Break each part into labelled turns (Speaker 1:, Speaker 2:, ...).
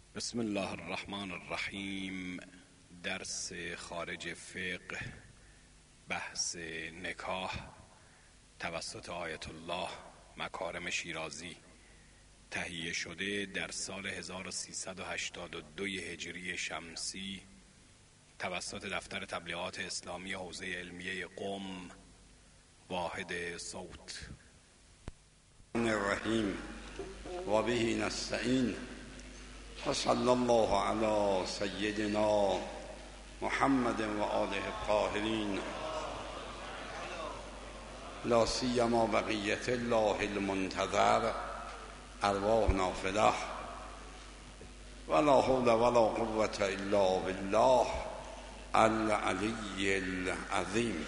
Speaker 1: بسم الله الرحمن الرحیم. درس خارج فقه، بحث نکاح توسط آیت الله مکارم شیرازی، تهیه شده در سال 1382 هجری شمسی توسط دفتر تبلیغات اسلامی حوزه علمیه قم، واحد صوت.
Speaker 2: الرحیم و به نستعین و صلی الله علی سیدنا محمد و آله الطاهرین، لا سیما بقیت الله المنتظر ارواحنا فداه ولا حول ولا قوة الا بالله العلی العظیم.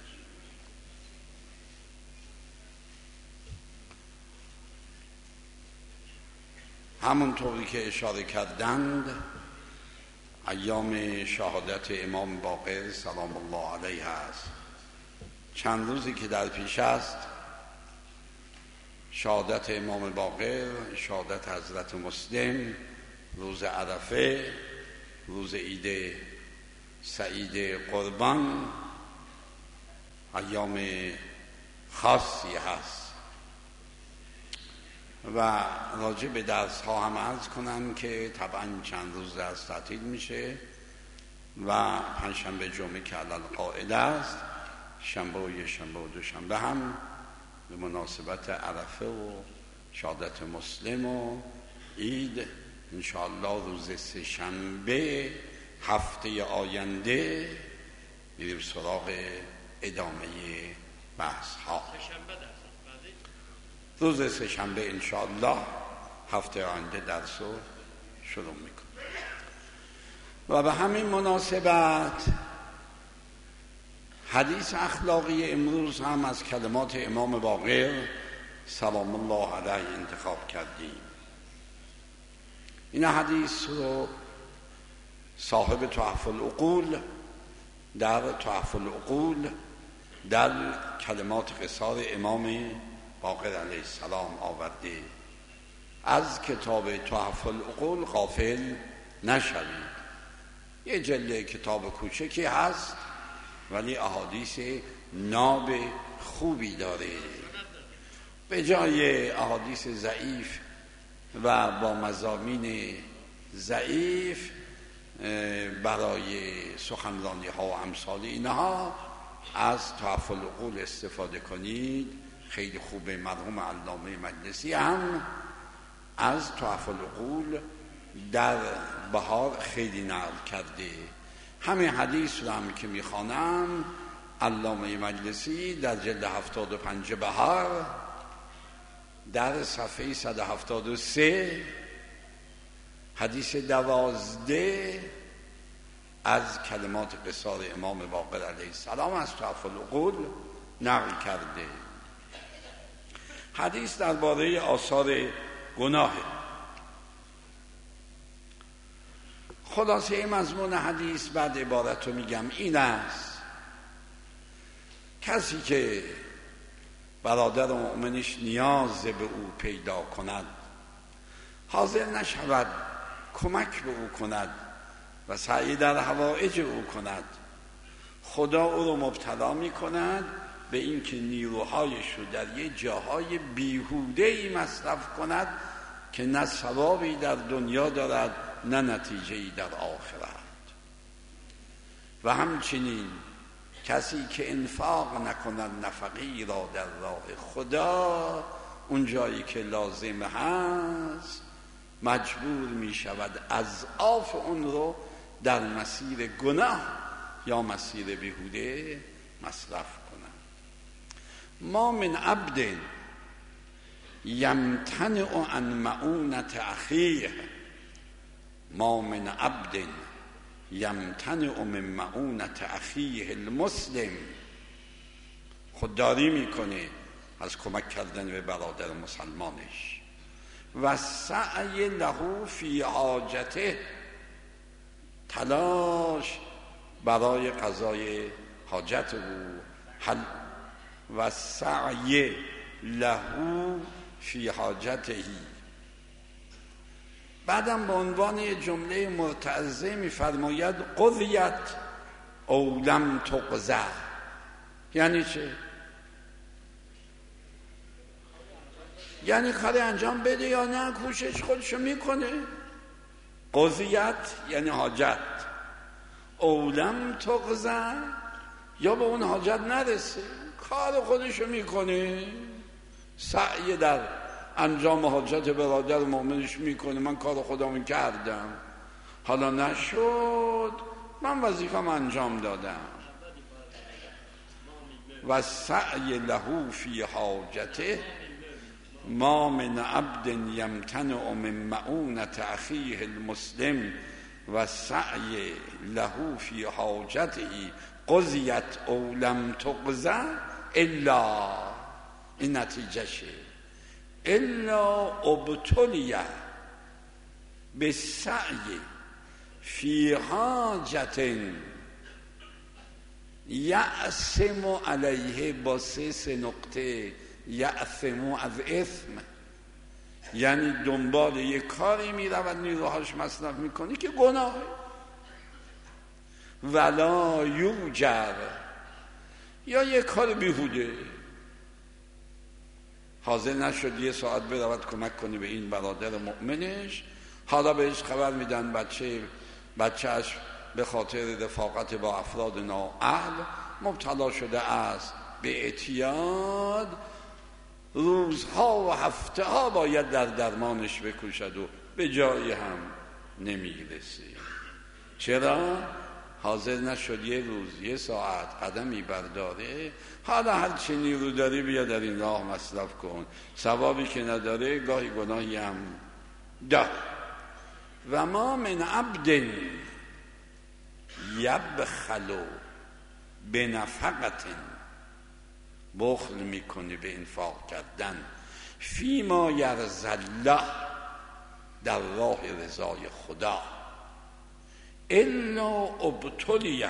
Speaker 2: همونطوری که اشاره کردند، ایام شهادت امام باقر سلام الله علیه است. چند روزی که در پیش است، شهادت امام باقر، شهادت حضرت مسلم، روز عرفه، روز عید سعید قربان، ایام خاصی هست. و راجع به درس ها هم عرض کنم که طبعا چند روز درس تعطیل میشه و پنجشنبه جمعه که علل قاعده است، شنبه و یک شنبه و دوشنبه هم به مناسبت عرفه و شهادت مسلم و عید انشاءالله روز سه شنبه هفته آینده میریم سراغ ادامه بحث ها. روز سه شنبه انشاءالله هفته آینده درس رو شروع میکنم. و به همین مناسبت حدیث اخلاقی امروز هم از کلمات امام باقر سلام الله علیه انتخاب کردیم. این حدیث رو صاحب تحف العقول در تحف العقول در کلمات قصار امام باقر علیه السلام آورده. از کتاب تحف العقول غافل نشوید. یه جلد کتاب کوچکی هست ولی احادیث ناب خوبی داره. به جای احادیث ضعیف و با مضامین ضعیف برای سخنرانی ها و امثال اینها از تحف العقول استفاده کنید. خیلی خوبه. مرحوم علامه مجلسی هم از تحف العقول در بهار خیلی نقل کرده. همین حدیث رو هم که میخوانم، علامه مجلسی در جلد 75 بهار در صفحه 173 حدیث 12 از کلمات قصار امام باقر علیه السلام از تحف العقول نقل کرده. حدیث درباره آثار گناه. خلاصه مضمون حدیث بعد عبارت رو میگم این است: کسی که برادر مؤمنش نیاز به او پیدا کند، حاضر نشود کمک به او کند و سعی در حوائج او کند، خدا او رو مبتلا می کند به این که نیروهایش رو در یه جاهای بیهوده‌ای مصرف کند که نه ثوابی در دنیا دارد نه نتیجه‌ای در آخرت. و همچنین کسی که انفاق نکند نفقی را در راه خدا، اون جایی که لازم هست مجبور می شود اضعاف اون رو در مسیر گناه یا مسیر بیهوده مصرف کند. ما من عبد یمتنع عن معونت اخیه، ما من عبد یمتنع من معونت اخیه المسلم، خودداری میکنه از کمک کردن به برادر مسلمانش و سعی له فی حاجته، تلاش برای قضای حاجت او، و سعی له فی حاجته، بعدم به عنوان یه جمله مرتعظه میفرماید قضیت او لم تقضى. یعنی چه؟ یعنی کاری انجام بده یا نه، کوشش خودشو میکنه. قضیت یعنی حاجت، او لم تقضى یا به اون حاجت نرسه، کار خودشو میکنه، سعی در انجام حاجت برادر مؤمنش میکنه. من کار خودم کردم، حالا نشد، من وظیفم انجام دادم. و سعی له فی حاجته ما من عبد یمتنع من معونة اخیه المسلم و سعی له فی حاجته قضیت او لم تقضى الا، این نتیجه شه، الا ابتلیه به سعی فی حاجت یعصم علیه، با سه نقطه، یعصم از اسم، یعنی دنبال یک کاری میرود نیروهاش مصرف میکنی که گناه، ولا یوجر، یا یک کار بیهوده، حاضر نشد یه ساعت برود کمک کنی به این برادر مؤمنش، حالا بهش خبر میدن بچهش به خاطر رفاقت با افراد نااهل مبتلا شده است به اعتیاد، روزها و هفته ها باید در درمانش بکوشد و به جایی هم نمیرسه. چرا؟ حاضر نشد یه روز یه ساعت قدمی برداره. حالا هر چی نیرو داری بیا در این راه مصرف کن، ثوابی که نداره گاهی گناهی هم دار. و ما من عبد یبخل بنفقت، بخل میکنه به انفاق کردن، فیما یرضی الله، در راه رضای خدا، الا ابتلیه،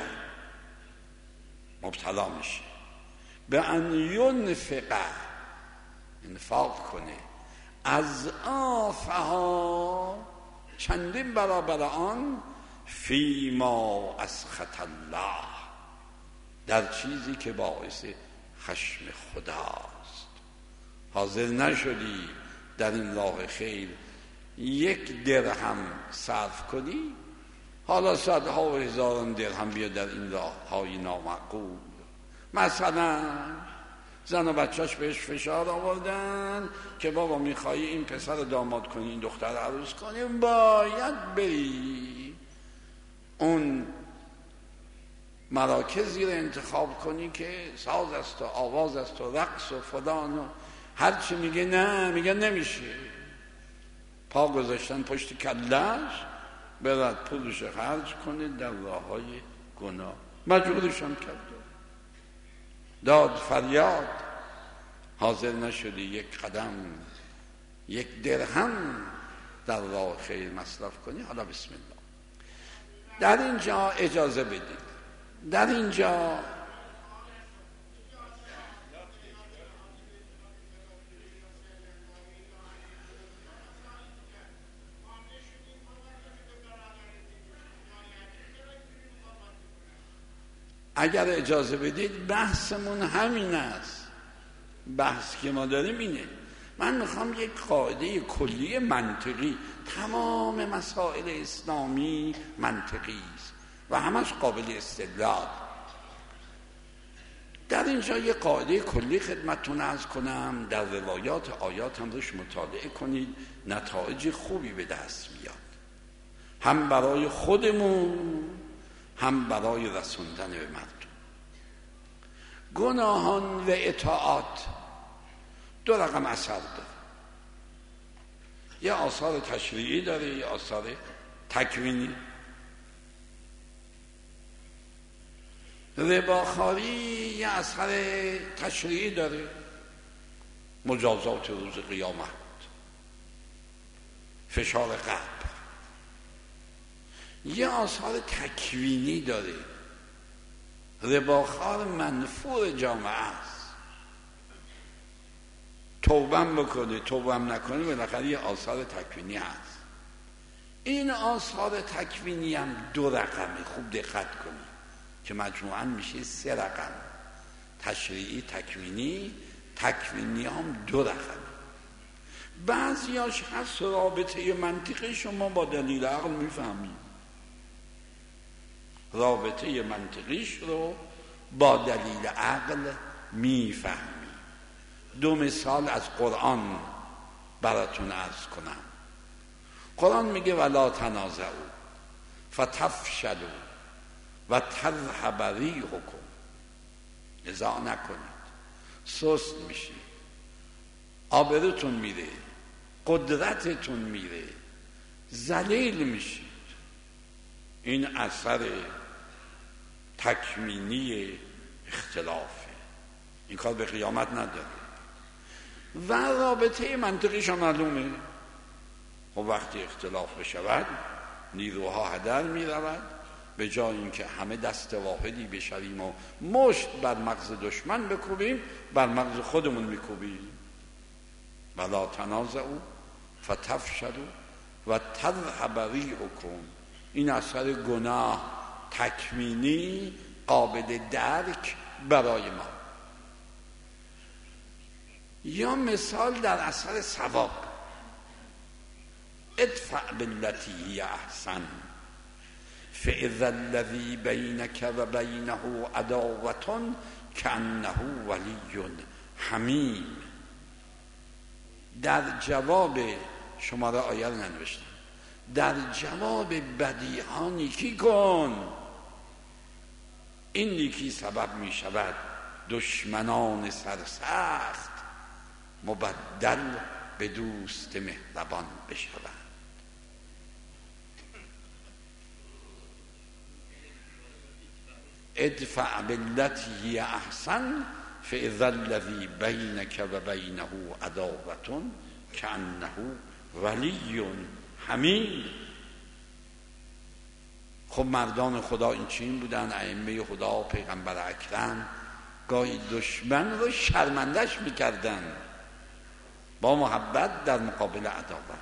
Speaker 2: مبتلا میشه به ان ینفق، انفاق کنه، از آفها، چندین برابر آن، فیما اسخط الله، در چیزی که باعث خشم خداست. حاضر نشدی در این راه خیر یک درهم صرف کنی، حالا صدها و هزاران درهم بیا در این راه های نامعقول. مثلا زن و بچهش بهش فشار آوردن که بابا میخوایی این پسر داماد کنی، این دختر عروس کنی، باید بری اون مراکزی رو انتخاب کنی که ساز است و آواز است و رقص و فلان و هرچی میگه نه، میگه نمیشه، پا گذاشتن پشت کلش، برد پولش خرج کنه در راه های گناه. مجبورشم کرد، داد فریاد، حاضر نشدی یک قدم، یک درهم در راه خیر مصرف کنی. حالا بسم الله. در اینجا اجازه بدید، در اینجا اگر اجازه بدید بحثمون همین است. بحث که ما داریم اینه. من میخوام یک قاعده کلی منطقی، تمام مسائل اسلامی منطقی است و همش قابل استدلال. در اینجا یک قاعده کلی خدمتتون عرض کنم، در روایات آیات هم روش مطالعه کنید، نتایج خوبی به دست میاد، هم برای خودمون هم برای رسوندن به مردم. گناهان و اطاعات دو رقم اثر داره، یه آثار تشریعی داره، یه آثار تکوینی. رباخواری یه اثر تشریعی داره، مجازات روز قیامت، فشار قلب. یه آثار تکوینی داره، رباخوار منفور جامعه است، توبه بکنه توبه نکنه بالاخره یه آثار تکوینی هست. این آثار تکوینی هم 2 رقمه، خوب دقت کنید که مجموعاً میشه 3 رقم. تشریعی تکوینی هم 2 رقمه. بعضیاش هست رابطه منطقی شما با دلیل عقل میفهمید، رابطه منطقیش رو با دلیل عقل میفهمید. 2 مثال از قرآن براتون عرض کنم. قرآن میگه ولا تنازعوا فتفشلوا و تذهب ریحکم. نزاع نکنید، سست میشید، آبروتون میره، قدرتتون میره، ذلیل میشید. این اثر تکوینی اختلافه، این کار به قیامت نداره. و رابطه منطقیش معلومه. خب وقتی اختلاف بشود نیروها هدر میرود، به جای اینکه همه دست واحدی بشویم و مشت بر مغز دشمن بکوبیم، بر مغز خودمون میکوبیم. ولا تنازعوا فتفشلوا و تذهب ریحکم. این اثر گناه تکوینی قابل درک برای ما. یا مثال در اثر ثواب، ادفع بالتی هی احسن فاذا الذی بینک و بینه عداوة کأنه ولی حمیم. در جواب، شماره آیه رو ننوشتم، در جواب بدی ها نیکی کن، این نیکی سبب می شود دشمنان سرسخت مبدل به دوست مهربان بشود. ادفع بالتی هی احسن فاذا الذی بینک و بینه عداوة کأنه ولی حمیم. خب مردان خدا این چین بودن، ائمه خدا، پیغمبر اکرم، گاهی دشمن رو شرمندش میکردن با محبت در مقابل عداوت.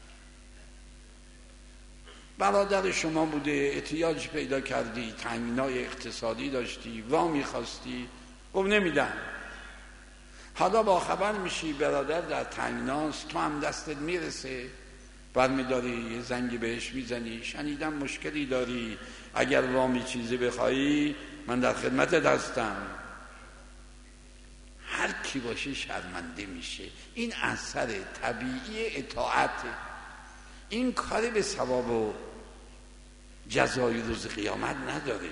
Speaker 2: برادر شما بوده، احتیاج پیدا کردی، تامینای اقتصادی داشتی، وامی خواستی، گفت نمیدم. حالا با خبر میشی برادر در تامیناست، تو هم دستت میرسه، برمیداری یه زنگی بهش میزنی، شنیدم مشکلی داری، اگر وامی چیزی بخوایی من در خدمتت هستم. هر کی باشه شرمنده میشه. این اثر طبیعی اطاعته. این کاری به ثواب و جزای روز قیامت نداره.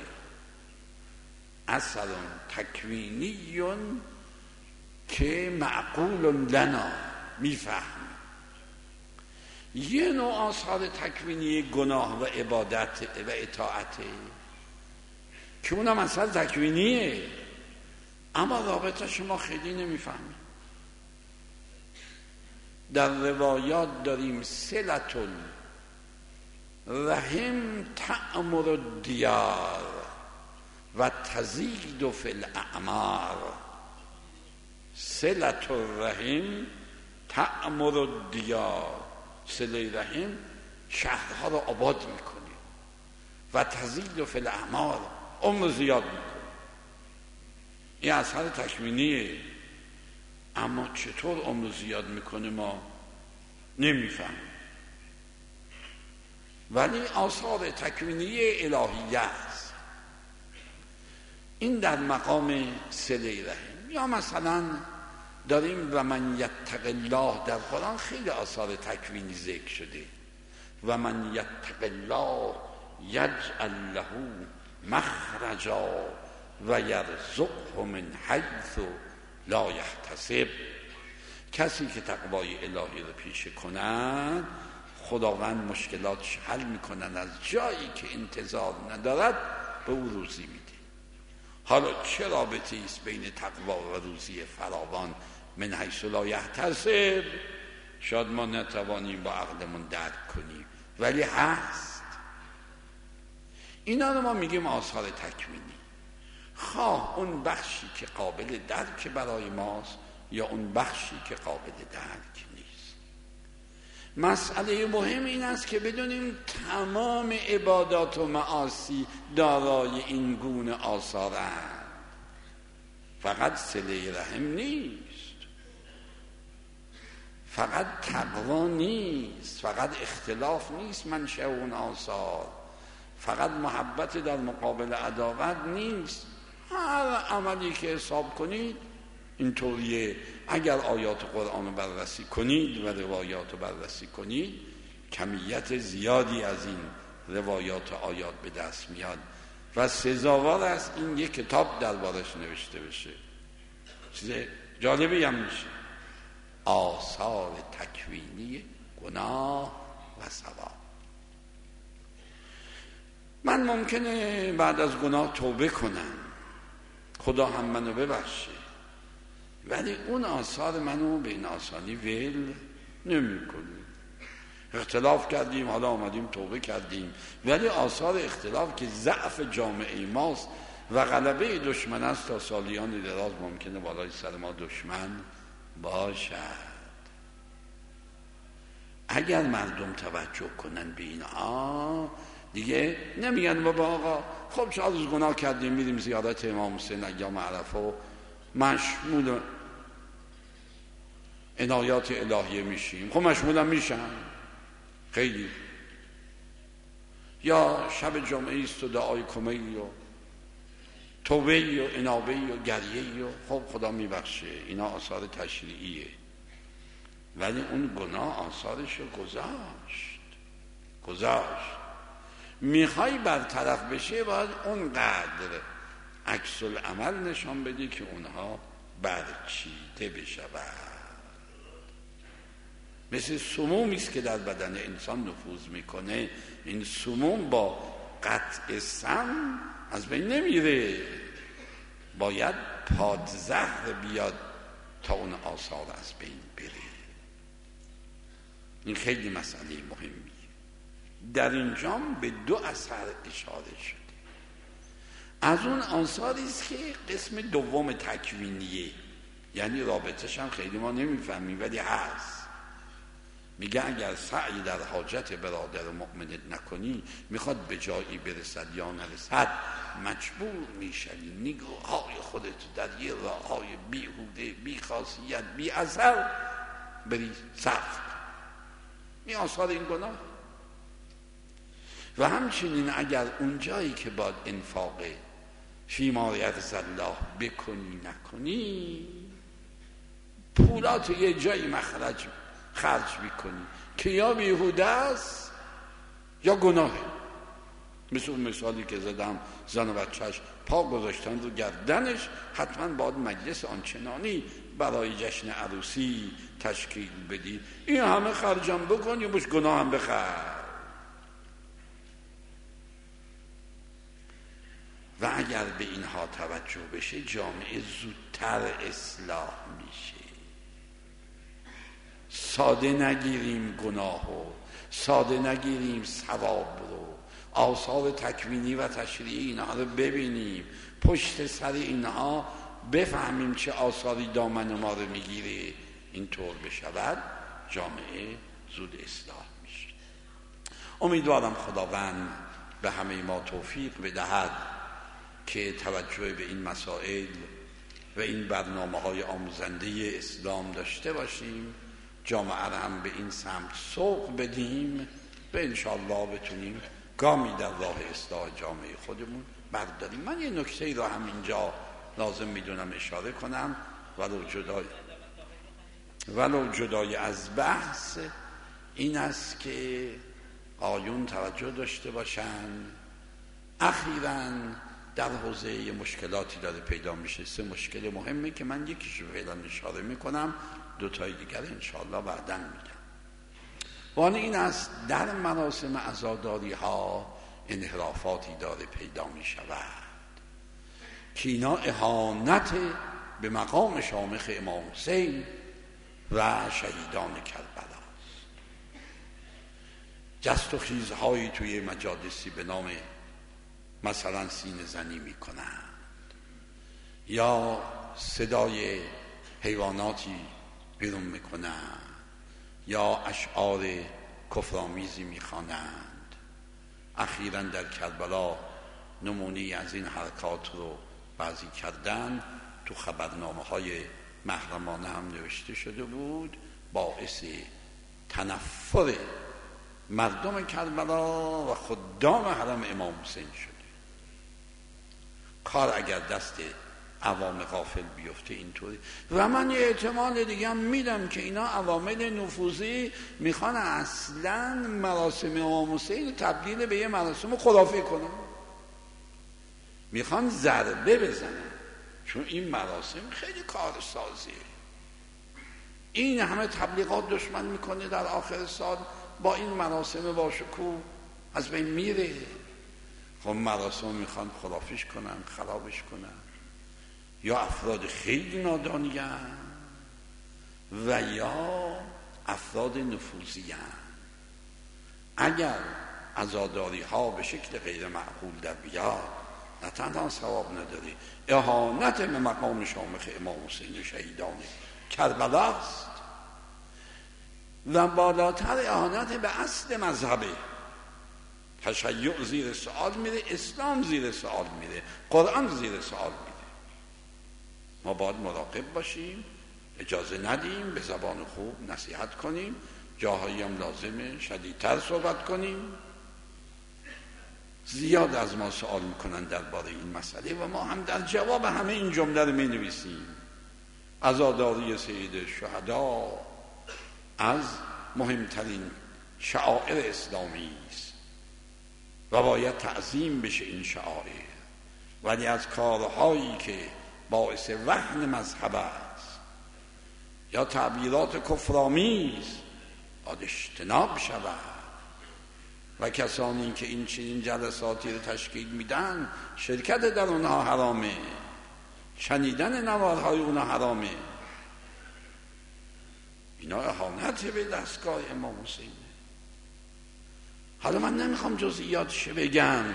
Speaker 2: اثر تکوینی که معقول لنا، میفهم. یه نوع آثار تکوینی گناه و عبادت و اطاعته که اونم اثر تکوینیه، اما رابطه شما خیلی نمیفهمید. در روایات داریم صلة الرحم تعمر الدیار و تزید فی الاعمار. صلة الرحم تعمر الدیار، صله رحم شهرها رو آباد میکنه و تزید فی الاعمار، عمر زیاد میکنه. این اثر تکوینیه، اما چطور عمر زیاد میکنه ما نمیفهمیم. ولی آثار تکوینی الهیه است. این در مقام صله رحم. یا مثلا داریم و من یتق الله، در قرآن خیلی آثار تکوینی ذکر شده. و من یتق الله یجعل له مخرجا و یرزقه من حیث لا یحتسب. کسی که تقوای الهی رو پیشه کند، خداوند مشکلاتش حل میکنن، از جایی که انتظار ندارد به او روزی میده. حالا چه رابطه است بین تقوا و روزی فراوان من حیث لا یحتسب؟ شاید ما نتوانیم با عقلمون درک کنیم، ولی هست. اینا رو ما میگیم آثار تکوینی، خواه اون بخشی که قابل درک برای ماست یا اون بخشی که قابل درک نیست. مسئله مهم این است که بدونیم تمام عبادات و معاصی دارای این گونه آثارند. فقط صله رحم نیست، فقط تقوا نیست، فقط اختلاف نیست منشأ اون آثار، فقط محبت در مقابل عداوت نیست. هر عملی که حساب کنید اینطوریه. اگر آیات قرآن رو بررسی کنید و روایات رو بررسی کنید، کمیت زیادی از این روایات و آیات به دست میاد و سزاوار است این یک کتاب دربارش نوشته بشه. چیز جالبی هم میشه، آثار تکوینی گناه و ثواب. من ممکنه بعد از گناه توبه کنم، خدا هم منو ببخشه، ولی اون آثار منو به این آسانی ول نمی کنیم. اختلاف کردیم، حالا آمدیم توبه کردیم، ولی آثار اختلاف که ضعف جامعه ماست و غلبه دشمن است تا سالیان دراز ممکنه بالای سر ما دشمن باشد. اگر مردم توجه کنن به اینها دیگه نمیگن بابا آقا خب 4 روز گناه کردیم میریم زیارت امام حسین ایام عرفه و مشمول عنایات الهیه میشیم. خب مشمول هم میشن خیلی، یا شب جمعه است و دعای کمیلی و توبهی و انابهی و گریهی و خب خدا میبخشه، اینا آثار تشریعیه. ولی اون گناه آثارش رو گذاشت. میخوای برطرف بشه باید اونقدر عکس العمل نشان بدی که اونها برچیده بشود. مثل سمومی است که در بدن انسان نفوذ میکنه، این سموم با قطع سم از بین نمیره، باید پادزهر بیاد تا اون آثار از بین بره. این خیلی مسئله مهمیه. در اینجا به 2 اثر اشاره شده. از اون آثاری است که قسم دوم تکوینیه، یعنی رابطش هم خیلی ما نمیفهمیم ولی هست. میگه اگر سعی در حاجت برادر مؤمنت نکنی، میخواد به جایی برسد یا نرسد، مجبور میشوی نگاه‌های خودت در یه راه‌های بیهوده، بی خاصیت، بی اثر بری صرف. این آثار این گناه. و همچنین اگر اون جایی که باید انفاق فیما یرضی الله بکنی نکنی، پولات یه جایی خرج میکنی که یا بیهوده است یا گناهه. مثل اون مثالی که زدم، زن و بچهش پا گذاشتن رو گردنش، حتما باید مجلس آنچنانی برای جشن عروسی تشکیل بدی، این همه خرجم بکن یا باش گناه هم بخر. و اگر به اینها توجه بشه جامعه زودتر اصلاح میشه. ساده نگیریم گناهو، ساده نگیریم ثواب رو، آثار تکوینی و تشریعی اینها رو ببینیم، پشت سر اینها بفهمیم چه آثاری دامن ما رو میگیره. اینطور بشود جامعه زود اصلاح میشه. امیدوارم خداوند به همه ما توفیق بدهد که توجه به این مسائل و این برنامه‌های آموزنده اسلام داشته باشیم، جامعه را هم به این سمت سوق بدیم و انشاءالله بتونیم گامی در راه اصلاح جامعه خودمون برداریم. من یه نکته را هم اینجا لازم میدونم اشاره کنم، ولو جدای از بحث، این است که آیون توجه داشته باشن اخیراً در حوزه مشکلاتی داره پیدا میشه. 3 مشکل مهمه که من یکیشو فعلا اشاره میکنم، 2 تای دیگر انشاءالله بعداً میگم. وان این است در مراسم عزاداری ها انحرافاتی داره پیدا میشود که اینا اهانت به مقام شامخ امام حسین و شهیدان کربلا است. جست و خیزهایی توی مجالسی به نام مثلا سینه زنی میکنند یا صدای حیواناتی بیرون میکنند یا اشعار کفرآمیزی میخوانند. اخیراً در کربلا نمونه‌ای از این حرکات رو بعضی کردن، تو خبرنامه‌های محرمانه هم نوشته شده بود، باعث تنفر مردم کربلا و خدام حرم امام حسین شده. کار اگر دست عوام غافل بیفته اینطوری. و من یه احتمال دیگه هم میدم که اینا عوامل نفوذی میخوان اصلا مراسم امام حسین تبدیل به یه مراسم خرافی کنن، میخوان ضربه بزنن، چون این مراسم خیلی کارسازیه. این همه تبلیغات دشمن میکنه در آخر سال با این مراسم باشکوه از بین میره. خب مراسم میخوان خرافیش کنن، خرابش کنن، یا افراد خیلی نادانی‌اند و یا افراد نفوذی‌اند. اگر عزاداری ها به شکل غیر معقول در بیاد، نه تنها ثواب نداره، اهانت به مقام شامخ امام حسین شهیدان کربلا است و بالاتر اهانت به اصل مذهبه. تشیع زیر سوال میره، اسلام زیر سوال میره، قرآن زیر سوال میره. ما باید مراقب باشیم، اجازه ندیم، به زبان خوب نصیحت کنیم، جاهایی هم لازمه شدیدتر صحبت کنیم. زیاد از ما سوال میکنن درباره این مسئله و ما هم در جواب همه این جمله رو مینویسیم. عزاداری سید الشهدا از مهمترین شعائر اسلامی است و باید تعظیم بشه این شعائر، ولی از کارهایی که باعث وهن مذهب است یا تعبیرات کفرآمیز باید اجتناب شود و کسانی که این چنین جلساتی رو تشکیل میدن شرکت در اونها حرامه، شنیدن نوارهای اونها حرامه. اینا اهانت به دستگاه امام حسین. حالا من نمیخوام جزئیاتش بگم،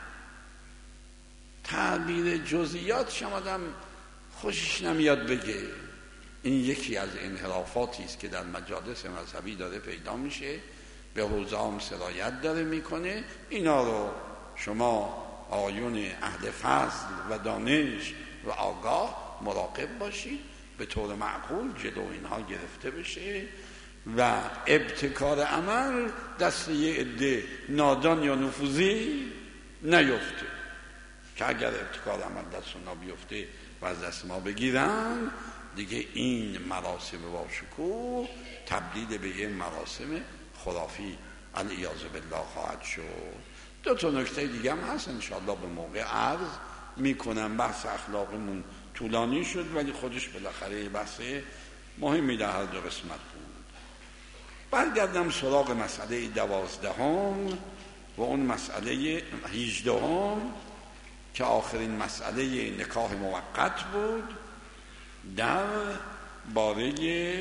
Speaker 2: تعبیر جزئیاتش آدم خوشش نمیاد بگه. این یکی از انحرافاتی است که در مجالس مذهبی داره پیدا میشه، به حوزه هم سرایت داره میکنه. اینا رو شما آیون اهل فضل و دانش و آگاه مراقب باشید، به طور معقول جلو اینها گرفته بشه و ابتکار عمل دست یه عده نادان یا نفوذی نیفته، که اگر ابتکار عمل دست اونا بیفته و از دست ما بگیرن، دیگه این مراسم باشکوه تبدیل به یه مراسم خرافی علیاذ بالله خواهد شد. دو تا نکته دیگه هم هست، انشاءالله به موقع عرض میکنم. بحث اخلاقمون طولانی شد ولی خودش بالاخره بحث مهمی در هر دو قسمت بود. برگردم سراغ مسئله 12 و اون مسئله 18 که آخرین مسئله نکاح موقت بود، در باره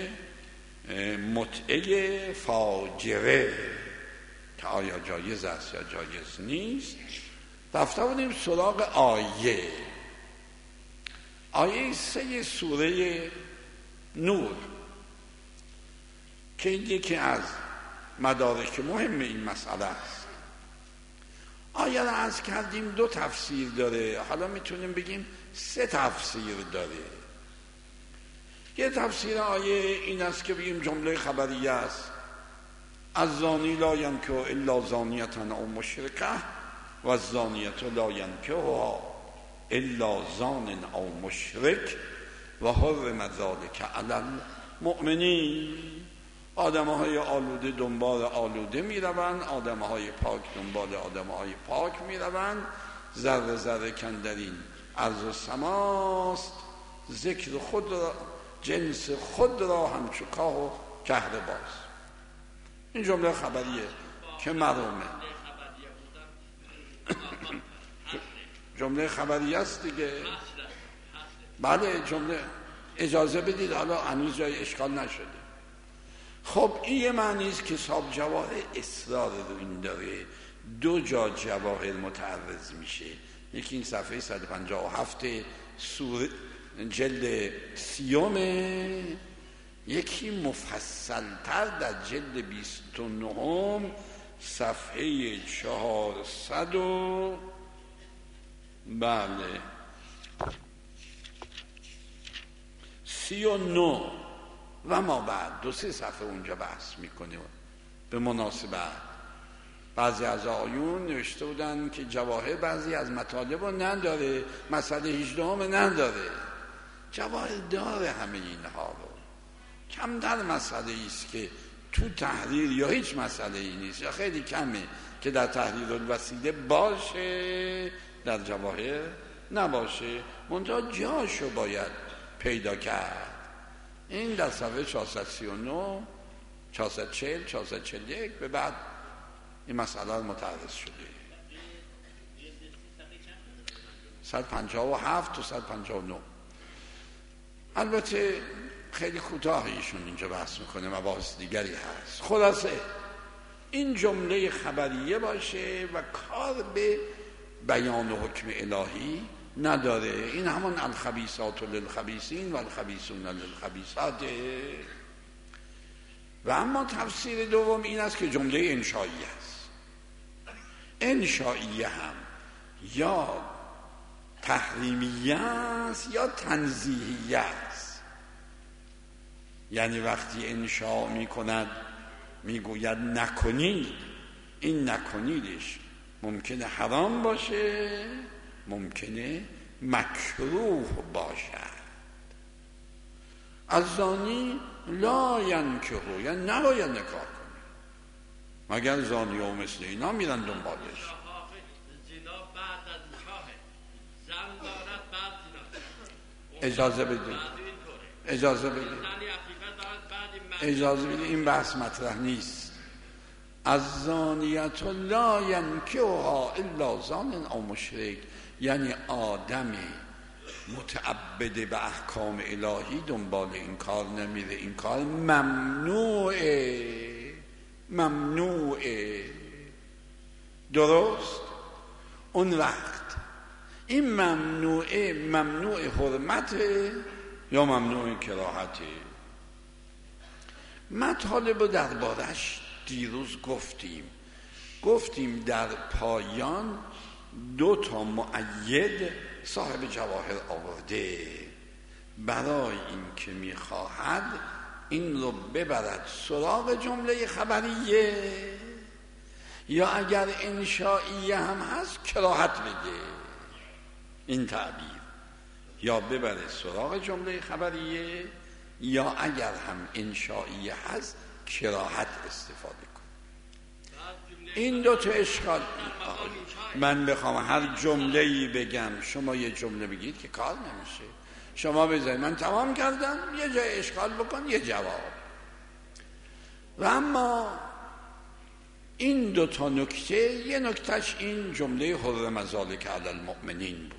Speaker 2: متعه فاجره که آیا جایز است یا جایز نیست. رفته بودیم سراغ آیه 3 سوره نور که یکی از مدارک مهم این مسئله است. آیه را عرض کردیم 2 تفسیر داره، حالا میتونیم بگیم 3 تفسیر داره. یه تفسیر آیه این است که بگیم جمله خبریه است، از زانی لا ینکح الا زانیة او مشرکه و الزانیة لا ینکحها الا زان او مشرک و حرم ذلک علی المؤمنین. آدم‌های آلوده دنبال آلوده میروند، آدم‌های پاک دنبال آدم‌های پاک میروند. ذره ذره کندرین ارض و سماست، ذکر خود را جنس خود را همچو کاه و کهره باز. این جمله خبریه که معلومه جمله خبریه است دیگه. بله جمله، اجازه بدید حالا هنوز جای اشکال نشده. خب این یه معنی است که صاحب جواهر اصرار رو این داره. 2 جا جواهر متعرض میشه، یکی این صفحه 157 سوره جلد 30، یکی مفصلتر در جلد 29 صفحه 400 و 39 و ما بعد 2-3 صفحه اونجا بحث میکنه. به مناسبت بعضی از آیون نوشته بودن که جواهر بعضی از مطالب رو نداره، مسئله 18 نداره. جواهر داره همه اینها رو. کمتر مسئله ایست که تو تحریر یا هیچ مسئله ای نیست یا خیلی کمه که در تحریر الوسیله باشه، در جواهر نباشه، منتها جاشو باید پیدا کرد. این در صفحه 439 440 441 به بعد این مسئله متعرض شده. 157 تا 159. البته خیلی کوتاه ایشون اینجا بحث میکنه، مباحث دیگری هست. خلاصه این جمله خبریه باشه و کار به بیان حکم الهی نداره. این همان الخبیثات للخبیثین و الخبیثون للخبیثات. و اما تفسیر دوم این است که جمله انشایی است. انشایی هم یا تحریمیه است یا تنزیهیه است. یعنی وقتی انشا میکند میگوید نکنید، این نکنیدش ممکنه حرام باشه، ممکنه مکروه باشد. الزانی لا ینکحو، یعنی نباید نکاح کنه مگر زانی و مثل اینا میرن دنبالش.
Speaker 3: زنا بعد از نکاحه، زن دارد بعد زنا.
Speaker 2: اجازه بدید، اجازه بدید این بحث مطرح نیست. از زانیت لا ینکحها الا زان او مشرک، یعنی آدم متعبد به احکام الهی دنبال این کار نمیره. این کار ممنوعه. درست؟ اون وقت این ممنوع حرمته یا ممنوع کراهته. مطالب رو دربارش دیروز گفتیم در پایان 2 مؤید صاحب جواهر آورده برای این که میخواهد این رو ببرد سراغ جمله خبریه، یا اگر انشائیه هم هست کراهت بده. این تعبیر یا ببره سراغ جمله خبریه یا اگر هم انشائیه هست کراهت استفاده کن. این 2 اشکال. من بخوام هر جمله‌ای بگم شما یه جمله بگید که کار نمیشه. شما بذارید من تمام کردم، یه جای اشکال بکن یه جواب. و اما این 2 نکته، یه نکتهش این جمله حرم ذالک علی المؤمنین بود.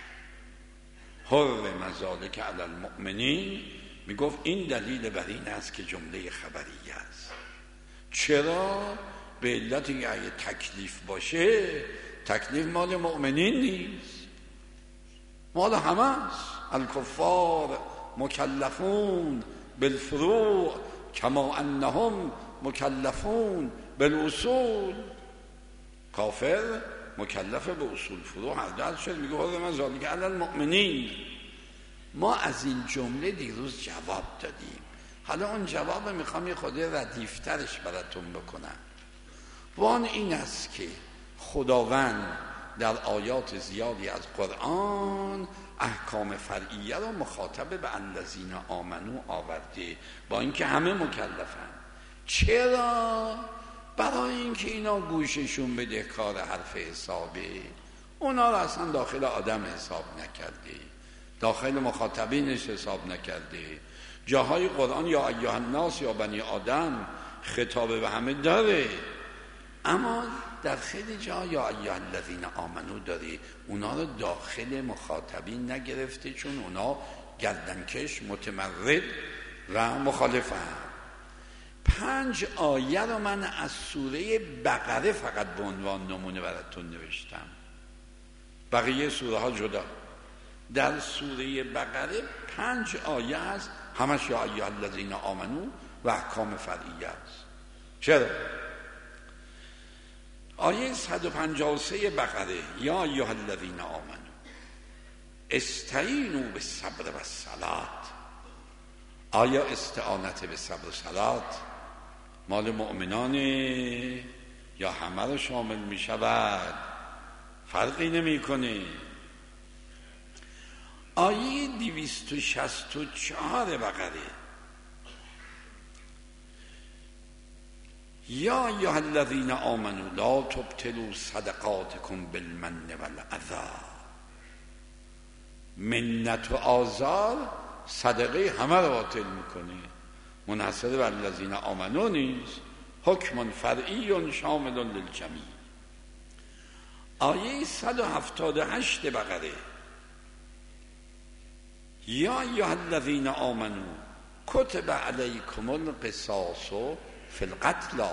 Speaker 2: حرم ذالک علی المؤمنین میگفت این دلیل بر این است که جمله خبریه است. چرا؟ به علت اینکه اگه تکلیف باشه، تکلیف مال مؤمنین نیست، مال همه است. الکفار مکلفون بالفروع کما انهم مکلفون بالاصول. کافر مکلف به اصول فروع هر دو شد. میگه حرم ذالک علی المؤمنین. ما از این جمله دیروز جواب دادیم. حالا اون جواب میخوام یه خود ردیفترش براتون بکنم. وان این است که خداوند در آیات زیادی از قرآن احکام فرعیه رو مخاطب به الذین آمنو آورده، با اینکه همه مکلفن. چرا؟ برای اینکه اینا گوششون بده کار حرف حسابه، اونا رو اصلا داخل آدم حساب نکرده، داخل مخاطبینش حساب نکرده. جاهای قرآن یا ایها الناس یا بنی آدم خطاب به همه داره، اما در خیلی جا یا ایها الذین آمنو داره. اونا رو داخل مخاطبین نگرفته، چون اونا گردنکش، متمرد و مخالفن. 5 آیه رو من از سوره بقره فقط به عنوان نمونه براتون نوشتم، بقیه سوره ها جدا. در سوره بقره 5 آیه هست همش یا ایها الذین آمنو و احکام فرعیه است. چرا؟ آیه 153 بقره یا ایها الذین آمنو استعینوا بالصبر والصلاة. آیا استعانت به صبر و صلات مال مؤمنانه یا همه رو شامل می شود؟ فرقی نمی کنه. آیه 264 بقره یا ایها الذین آمنوا لا تبطلوا صدقاتکم بالمن والأذی. منت و آزار صدقه همه رو باطل میکنه، منحصر بر الذین آمنوا نیست، حکم فرعی شامل للجمیع. آیه 178 بقره یا ایها الذین آمنوا کتب علیکم القصاص فی القتلی.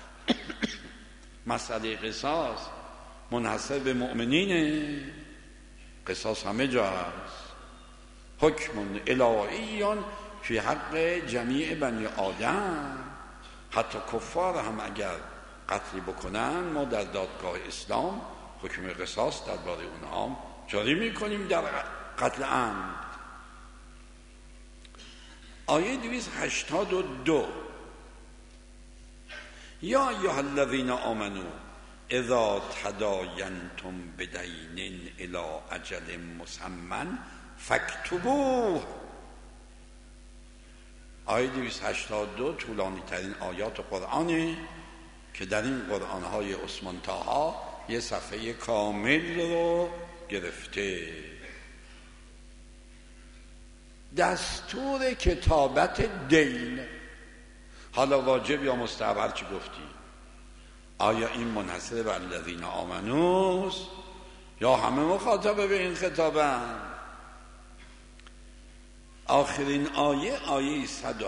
Speaker 2: مسئله قصاص منحصر به مؤمنینه، قصاص همه جا هست. حکم الهی فی حق جمیع بنی آدم، حتی کفار هم اگر قتلی بکنن ما در دادگاه اسلام حکم قصاص درباره اونها جاری میکنیم در قتل عمد. آیه 282 یا ایها الذین آمنوا اذا تداینتم بدین الی اجل مسمى فاکتبوه. آیه 282 طولانی ترین آیات قرآنه که در این قرآن های عثمان طاها یه صفحه کامل رو گرفته. دستور کتابت دین، حالا واجب یا مستحب چی گفتی؟ آیا این منحصر بر الذین آمنو یا همه مخاطب به این خطابن؟ آخرین آیه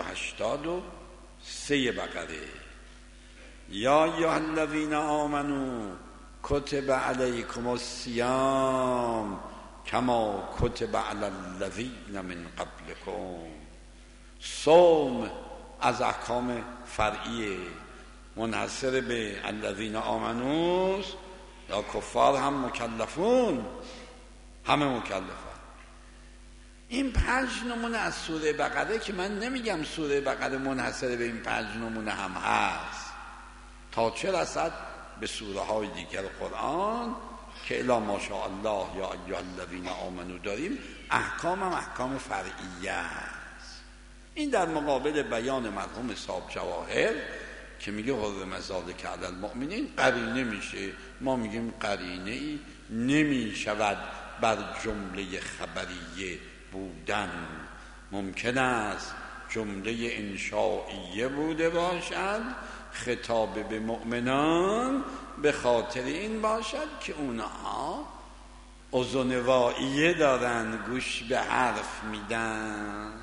Speaker 2: 183 بقره یا ایها الذین آمنو کتب علیکم الصیام کما کتب علی الذین من قبلکم. صوم از احکام فرعیه، منحصر به الذین آمنو یا کفار هم مکلفون، همه مکلفن. این 5 نمونه از سوره بقره که من نمیگم سوره بقره منحصر به این 5 نمونه هم هست، تا چه رسد به سوره های دیگر قرآن که الا ماشاءالله یا ایها الذین آمنو داریم، احکام هم احکام فرعیه است. این در مقابل بیان مرحوم صاحب جواهر که میگه حرم ذلک علی المؤمنین قرینه میشه. ما میگیم قرینه ای نمیشود بر جمله خبریه بودن. ممکن است جمله انشائیه بوده باشد، خطاب به مؤمنان به خاطر این باشد که اونها اذن واعیه دارن، گوش به حرف میدن.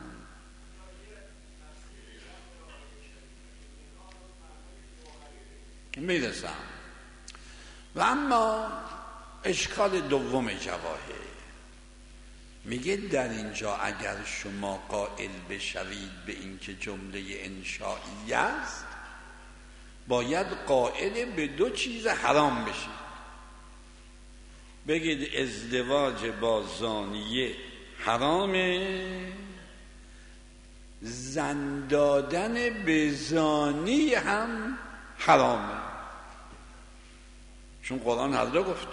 Speaker 2: میرسم. و اما اشکال دوم جواهر میگه در اینجا اگر شما قائل بشوید به اینکه جمله انشائی است، باید قائل به 2 چیز حرام بشید. بگید ازدواج با زانیه حرامه، زن دادن به زانی هم حرامه، چون قرآن هر دو گفت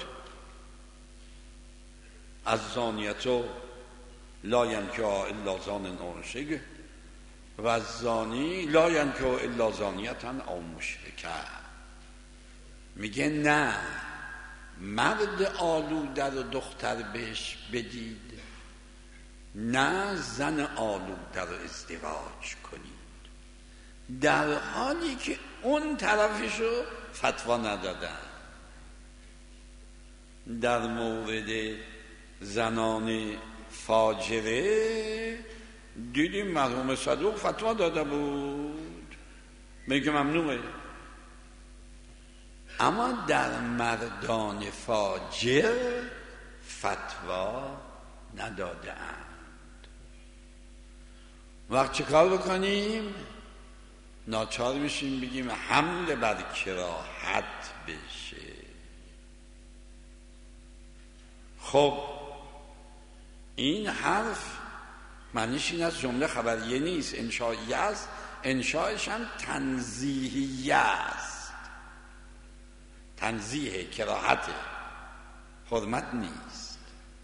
Speaker 2: از زانیتو لا ینکح الا زان او مشرک و از زانی لا ینکح الا زانیتا او مشرکه. میگه نه، مرد آلوده رو دختر بهش بدید، نه زن آلوده رو ازدواج کنید، در حالی که اون طرفشو فتوا ندادن. در مورد زنان فاجره دیدیم مرحوم صدوق فتوا داده بود، میگه ممنوعه. اما در مردان فاجر فتوا نداده اند. وقت چه کار بکنیم؟ ناچار میشیم بگیم حمل بر کراهت بشه. خب این حرف معنیش این است جمله خبریه نیست، انشائیه است. انشایش هم تنزیهیه است. تنزیه، کراهت، حرمت نیست.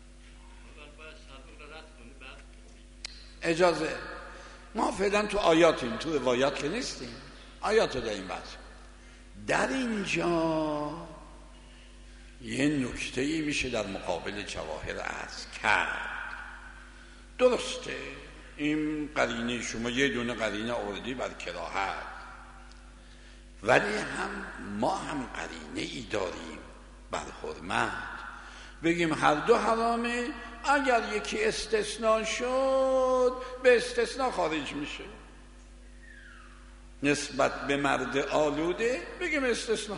Speaker 2: اجازه ما فعلا تو آیاتیم، تو روایات که نیستیم، آیات رو داریم. بعد در اینجا یه نکته‌ای میشه در مقابل جواهر عرض کرد. درسته این قرینه شما یه دونه قرینه آوردی بر کراهت، ولی ما هم قرینه ای داریم بر حرمت. بگیم هر دو حرامه، اگر یکی استثناء شد به استثناء خارج میشه. نسبت به مرد آلوده بگیم استثناء،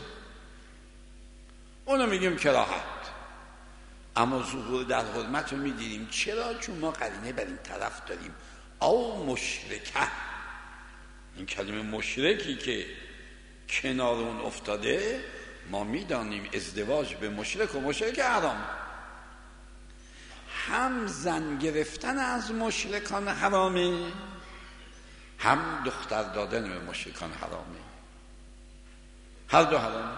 Speaker 2: اونو میگیم کراهت. اما ظهور در حرمت رو میدیدیم. چرا؟ چون ما قرینه بر این طرف داریم. او مشرکه، این کلمه مشرکی که کنار اون افتاده، ما میدانیم ازدواج به مشرک و مشرک حرام. هم زن گرفتن از مشرکان حرامه، هم دختر دادن به مشرکان حرامه. هر دو حرامه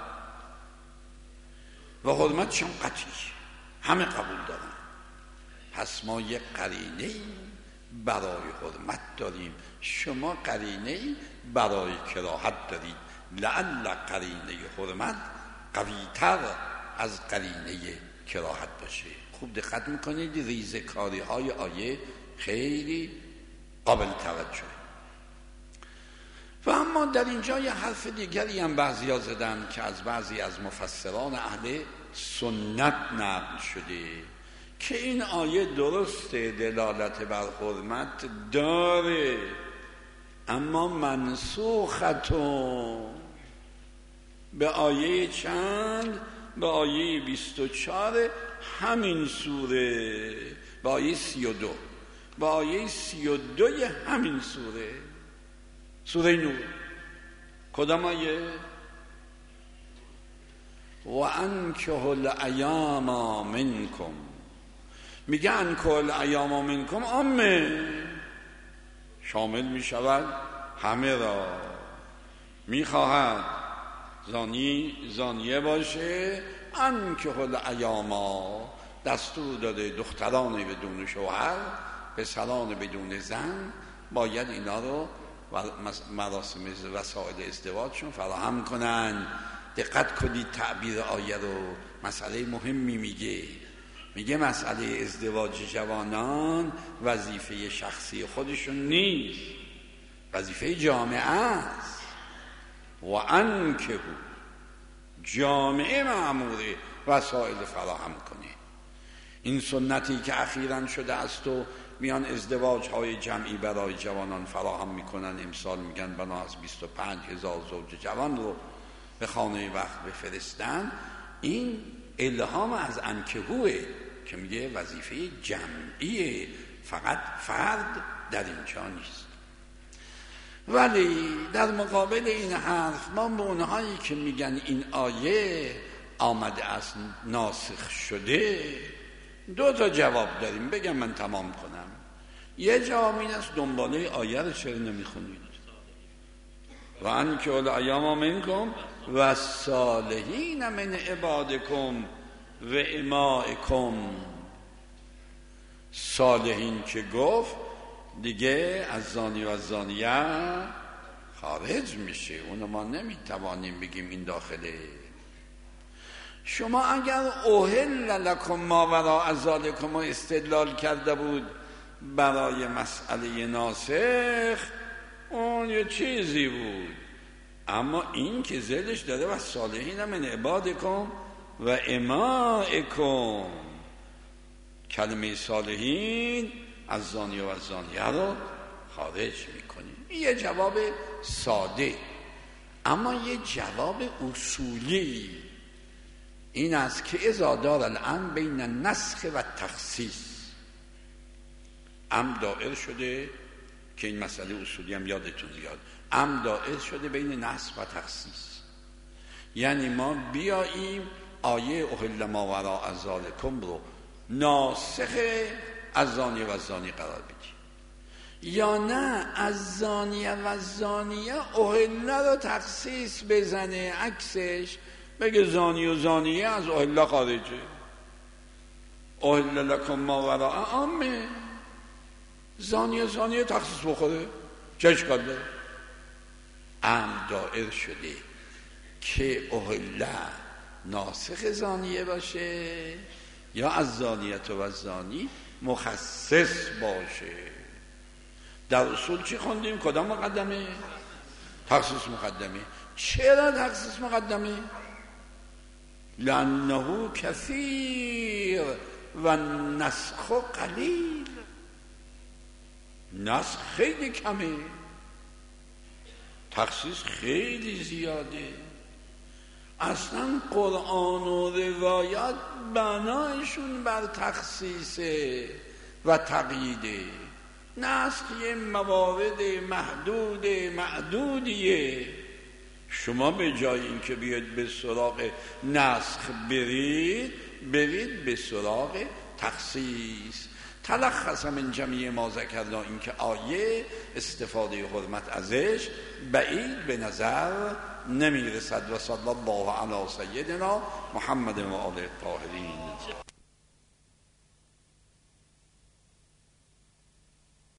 Speaker 2: و حرمتش هم قطعی، همه قبول دارن. پس ما یک قرینه برای حرمت داریم، شما قرینه برای کراهت دارید. لعل قرینه حرمت قوی‌تر از قرینه کراهت باشه. خوب دقت میکنید، ریزکاری های آیه خیلی قابل توجه. و اما در اینجا یه حرف دیگری هم بعضیا زدن که از بعضی از مفسران اهل سنت نقل شده که این آیه درسته دلالت بر حرمت داره، اما منسوختون به آیه چند؟ به آیه 24 همین سوره، به آیه 32، به آیه 32 همین سوره، سوره نور. کدام آیه؟ و انکحوا الایام منکم. میگه انکحوا الایام منکم عامه، شامل میشود همه را. میخواهد زانیه باشه، انکحوا الایام، دستور داده دختران بدون شوهر، پسران بدون زن، باید اینا رو مراسم وسایل ازدواجشون فراهم کنن. دقت کنید تعبیر آیه رو، مسئله مهمی میگه مسئله ازدواج جوانان وظیفه شخصی خودشون نیست، وظیفه جامعه است. و انکحوا، جامعه مأموره وسایل فراهم کنه. این سنتی که اخیراً شده است و میان ازدواج های جمعی برای جوانان فراهم میکنن. امسال میگن بنا از 25,000 زوج جوان رو به خانه وقت بفرستن. این الهام از انکحوه که میگه وظیفه جمعیه، فقط فرد در اینجا نیست. ولی در مقابل این حرف ما به اونهایی که میگن این آیه آمده است ناسخ شده، دو تا جواب داریم. بگم من تمام کنم. یه جواب این است دنباله آیه رو چرا نمیخونید؟ و انکحوا الایام منکم و الصالحین من عبادکم و امائکم. صالحین که گفت دیگه از زانی و از زانیه خارج میشه، اونو ما نمیتوانیم بگیم این داخله. شما اگر اوهل لکم ما وراء ذالکم استدلال کرده بود برای مسئله ناسخ، اون یه چیزی بود. اما این که زلش داره و صالحین من عبادکم و امائکم، کلمه صالحین از زانی و از زانیه رو خارج میکنه. یه جواب ساده، اما یه جواب اصولی این است که اذا دار الامر بین النسخ و تخصیص، امر دائر شده که این مسئله اصولی هم یادتون بیاد. امر دائر شده بین نسخ و تخصیص، یعنی ما بیاییم آیه احل ما وراء ذالکم رو ناسخ از زانی و زانی قرار بدیم، یا نه از زانیه و زانیه احل رو تخصیص بزنه، عکسش بگه زانی و زانیه از احل خارجه، احل لکم ما وراء عامه، زانی و زانیه تخصیص بخوره، چه اشکال داره؟ امر دائر شده که احل ناسخ زانیه باشه یا از زانیت و زانی مخصص باشه. در اصول چی خوندیم؟ کدام مقدمه؟ تخصیص مقدمه. چرا تخصیص مقدمه؟ لانه کثیر و نسخ قلیل، نسخ خیلی کمه، تخصیص خیلی زیاده. اصلا قرآن و روایات بنایشون بر تخصیصه و تقییده. نسخ یه موارد محدود معدودیه. شما به جای اینکه بیاید به سراغ نسخ برید به سراغ تخصیص. تلخص من جمعی ما ذکرنا، این که آیه استفاده حرمت ازش بعید به نظر نمیرسد. و صلی الله علی سیدنا محمد و آله الطاهرین.